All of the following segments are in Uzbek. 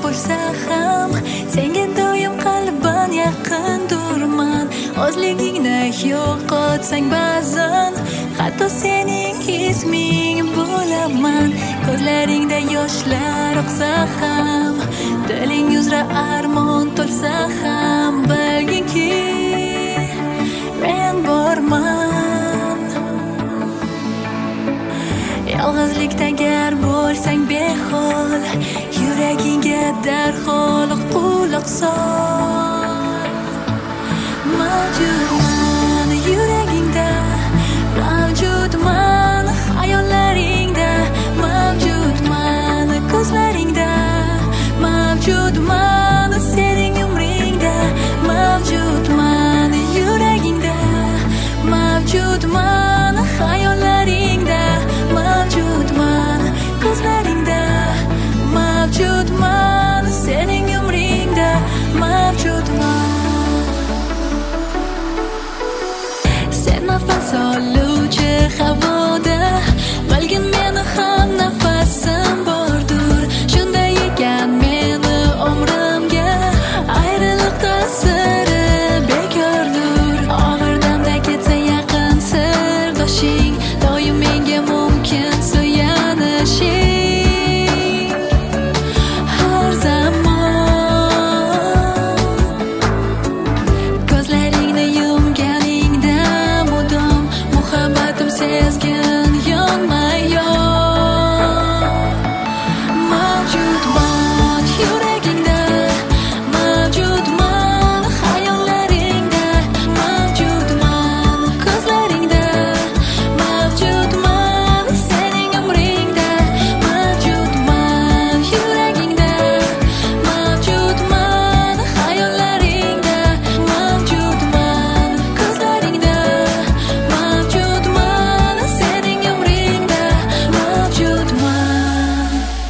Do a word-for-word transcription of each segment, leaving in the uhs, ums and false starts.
bo'lsa ham senga doim qalban yaqindurman. Ozligingni yo'qotsang ba'zan hatto sening isming bo'laman. Ko'zlaringda yoshlar oqsa ham, diling uzra armon to'lsa ham, bilginki men borman. Yolg'izlikda gar bo'lsang behol, yuragingga darhol quloq sol. Mavjudman yuragingda, mavjudman hayollaringda, mavjudman ko'zlaringda, mavjudman sening umringda, mavjudman yuragingda, mavjudman hayollaringda, mavjudman ko'zlaringda, mavjudman sening umringda, mavjudman. Sen nafas oluvchi havoda, bilgin meni ham nafasim bordur. Shunday ekan meni umrimga ayriliq ta'siri bekordur. Og'ir damda ketsa yaqin sirdoshing, doim menga mumkin suyanishing. Har zamon ko'zlaringni yumganingda mudom muhabbatim sezgin yonma-yon. Mavjudman yuragingda, mavjudman hayollaringda, mavjudman ko'zlaringda, mavjudman sening umringda, mavjudman yuragingda, mavjudman hayollaringda, mavjudman ko'zlaringda, mavjudman sening umringda, mavjudman.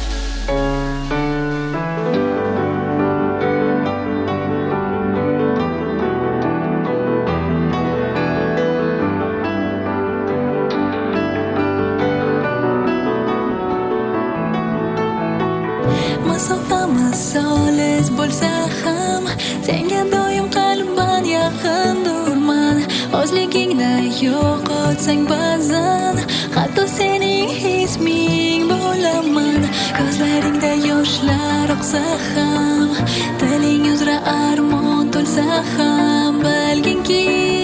Masofamiz solis bo'lsa ham senga doim qalban yaqindurman. Ozligingni yo'qotsang ba'zan hatto sening isming bo'laman. Ko'zlaringda yoshlar oqsa ham, diling uzra armon to'lsa ham, bilginki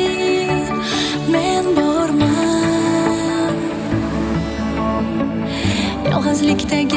men borman. Yolg'izlikda